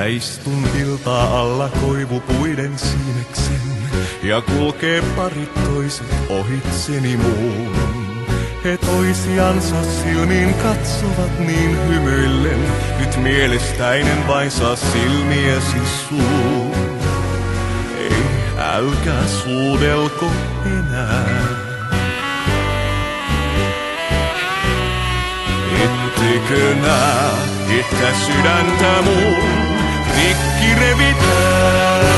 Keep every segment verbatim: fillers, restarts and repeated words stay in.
istun iltaa alla koivupuiden siineksen ja kulkee parit toiset ohitseni muun. He toisiansa silmiin katsovat niin hymyillen, nyt mielestäinen vain saa silmiesi suun. Ei, älkää suudelko enää. Ettekö nää, että sydäntä mun rikki revitään?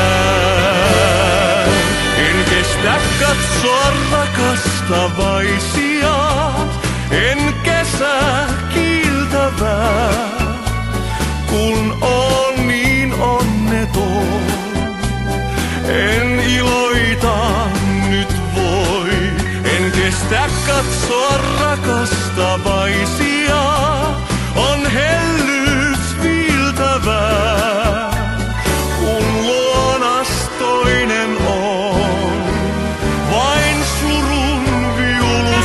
En kestä katsoa rakastavaisia, en kesää kiiltävää, kun on niin onneton. En iloita nyt voi, en kestä katsoa rakastavaisia, on hellyys viiltävää, kun luonas toinen on, vain surun viulu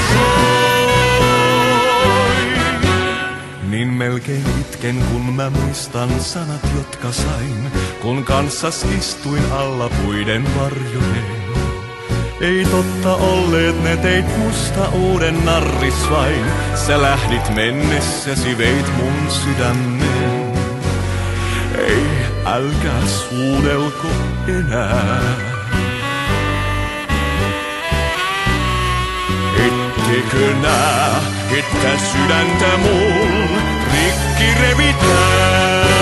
soi. Niin melkein itken, kun mä muistan sanat, jotka sain, kun kanssas istuin alla puiden varjojen. Ei totta olleet ne, teit musta uuden narris vain. Sä lähdit mennessäsi, veit mun sydämen. Ei, älkää suudelko enää. Ettekö nää, että sydäntä mun rikki revitään?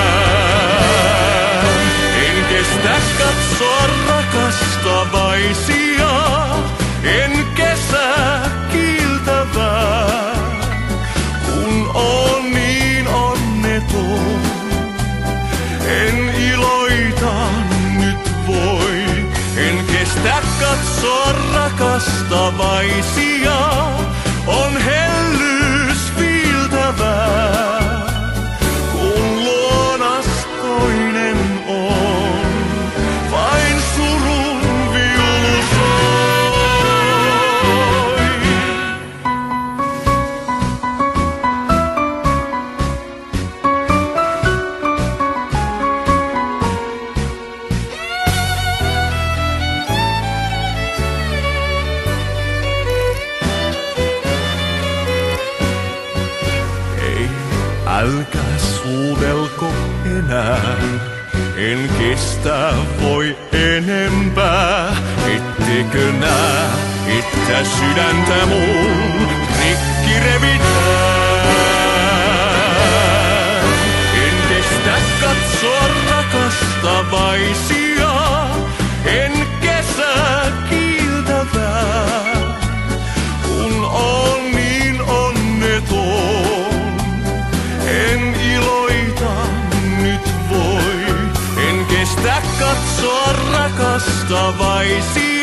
En kestä katsoa rakastavaisia, en kesää kiiltävää, kun on niin onneton. En iloita nyt voi, en kestä katsoa rakastavaisia, on hellyys viiltävää, kun luonas toinen on, vain surun viulu soi. Ei, älkää suudelko enää. En kestä voi enempää, ettekö nää, että sydäntä mun rikki revitään. En kestä katsoa rakastavaisia, en kesää kiiltävää, kun on niin onneton. En iloita nyt voi, en kestä katsoa rakastavaisia.